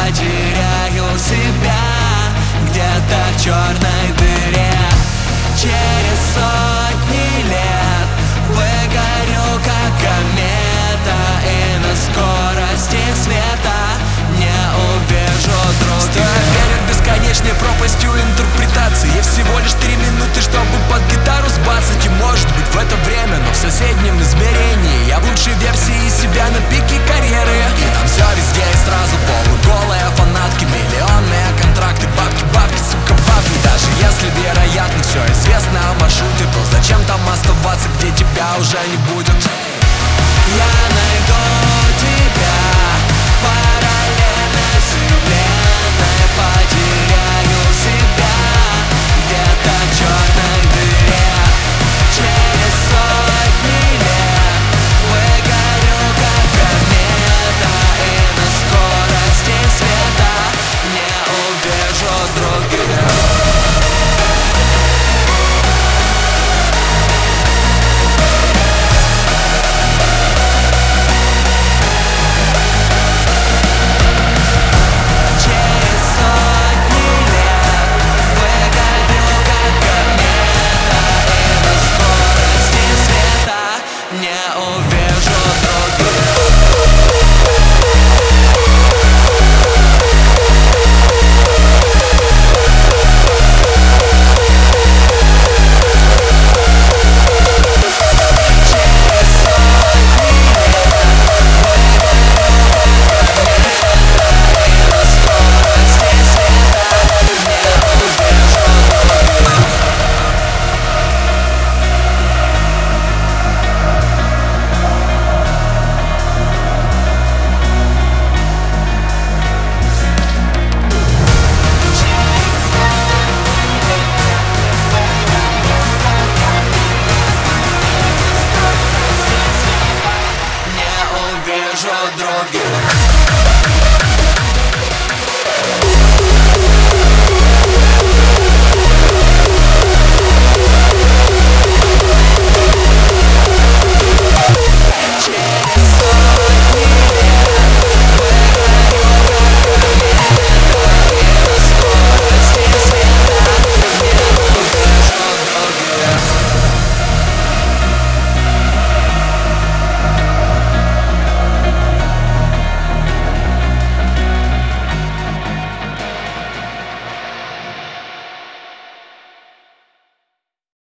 потеряю себя где-то в черной дыре. Через сотни лет выгорю, как комета, и на скорости света не увижу других. Стих перед бесконечной пропастью интерпретации. И всего лишь 3 минуты, чтобы под гитару сбацать. И может быть в это время, но в соседнем измерении я в лучшей версии себя на пике карьеры. И там все везде и сразу полуголые фанатки, миллионные контракты, бабки, бабки, сука, бабки. Даже если вероятно все известно о маршруте, то зачем там оставаться, где тебя уже не будет?